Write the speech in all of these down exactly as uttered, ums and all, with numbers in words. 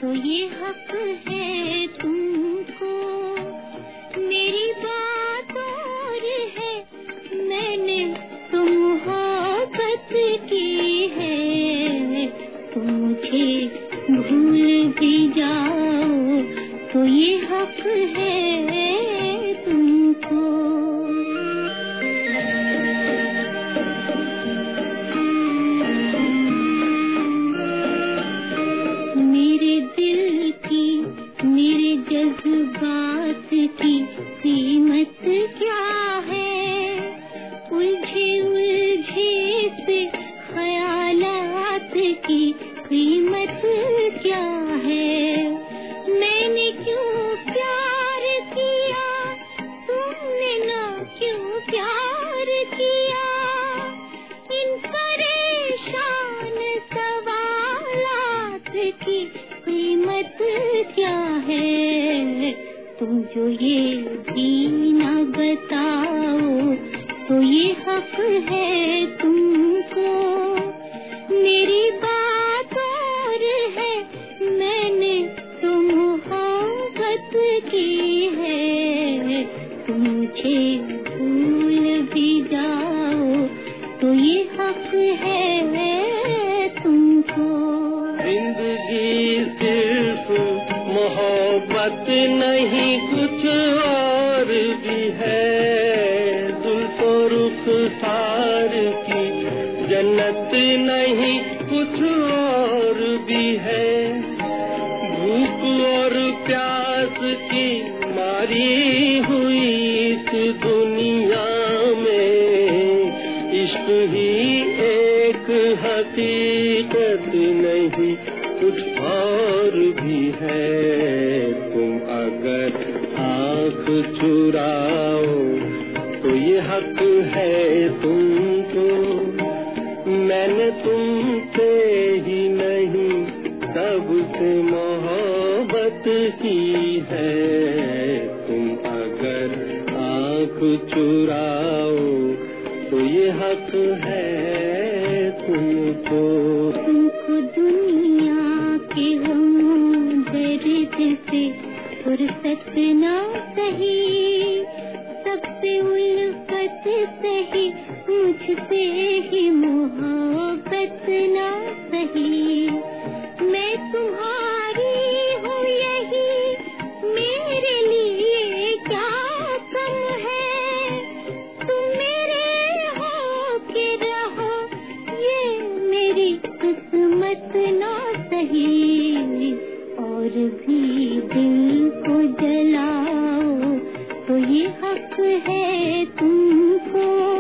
तो ये हक है तुमको। मेरी बात और है, मैंने तो मोहब्बत की है। तुम मुझे भूल भी जाओ तो ये हक है तुमको। मेरे दिल की, मेरे जज्बात की कीमत क्या है? उलझे उलझे से ख्यालात की कीमत क्या है? मैंने क्यों प्यार किया, तुमने ना क्यों प्यार किया? इन परेशान सवालात की कीमत क्या है? तुम जो ये भी ना बताओ तो ये हक है तुमको। मेरी बात और है, मैंने तो मोहब्बत की है। तुम मुझे भूल भी जाओ तो ये हक है तुमको। जिंदगी सिर्फ मोहब्बत नहीं, कुछ और भी है। जुल्फो रुखसार की जन्नत नहीं, कुछ और भी है। भूख और प्यास की मारी हुई इस दुनिया में इश्क ही एक हकीकत नहीं, कुछ और भी है। तुम अगर आँख चुराओ तो ये हक है तुमको। मैंने तुमसे ही नहीं सबसे मोहब्बत की है। तुम अगर आँख चुराओ तो ये हक है तुमको। तुमको दुनिया के गमों दर्द से फुर्सत ना सही, सबसे उल्फत सही, मुझसे ही मोहब्बत ना सही। मैं तुम्हारी हूँ यही मेरे लिए क्या कम है? तुम मेरे हो के रहो ये मेरी किस्मत ना सही। और भी दिल को जलाओ तो ये हक है तुमको।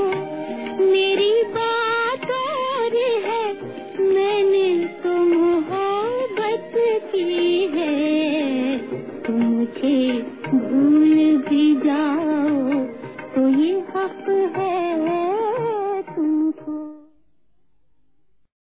मेरी बात और है, मैंने तो मोहब्बत की है। तुम मुझे भूल भी जाओ तो ये हक है